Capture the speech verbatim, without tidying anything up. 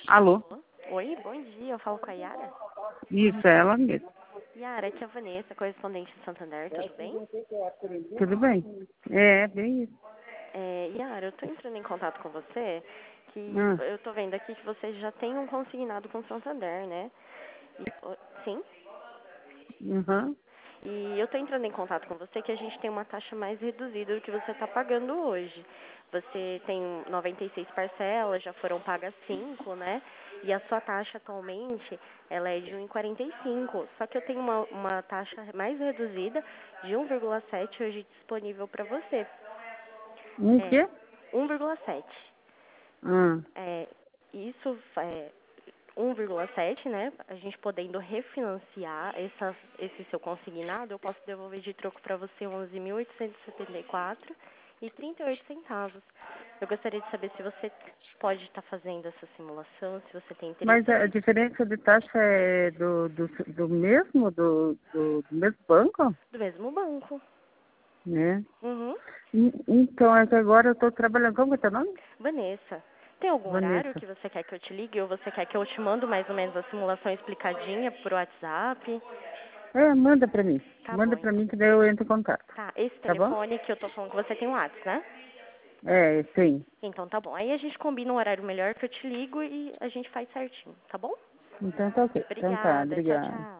Alô? Oi, bom dia. Eu falo com a Yara. Isso, é ela mesmo. Yara, aqui é a Vanessa, correspondente de Santander, tudo bem? Tudo bem? É, bem isso. É, Yara, eu tô entrando em contato com você, que Ah, eu tô vendo aqui que você já tem um consignado com Santander, né? E- o- sim? uhum. E eu tô entrando em contato com você que a gente tem uma taxa mais reduzida do que você está pagando hoje. Você tem noventa e seis parcelas, já foram pagas cinco, né? E a sua taxa atualmente, ela é de um vírgula quarenta e cinco. Só que eu tenho uma, uma taxa mais reduzida de um vírgula sete hoje disponível para você. Um É, quê? um vírgula sete. Ah, É, isso é um vírgula sete, né? A gente podendo refinanciar essa, esse seu consignado, eu posso devolver de troco para você onze mil oitocentos e setenta e quatro e trinta e oito centavos. Eu gostaria de saber se você pode estar fazendo essa simulação, se você tem interesse mas a em- diferença de taxa é do, do, do mesmo, do, do, do mesmo banco? do mesmo banco. Né? Uhum. En- Então, é que agora eu estou trabalhando. Como que é teu nome? Vanessa, tem algum horário Vanessa. que você quer que eu te ligue ou você quer que eu te mando mais ou menos a simulação explicadinha por WhatsApp? É, manda pra mim. Tá bom, Manda pra então. mim que daí eu entro em contato. Tá, esse Tá bom? telefone que eu tô falando com você tem o WhatsApp, né? É, sim. Então tá bom. Aí a gente combina um horário melhor que eu te ligo e a gente faz certinho, tá bom? Então tá ok. Então tá, Obrigada. Tchau, obrigada. tchau.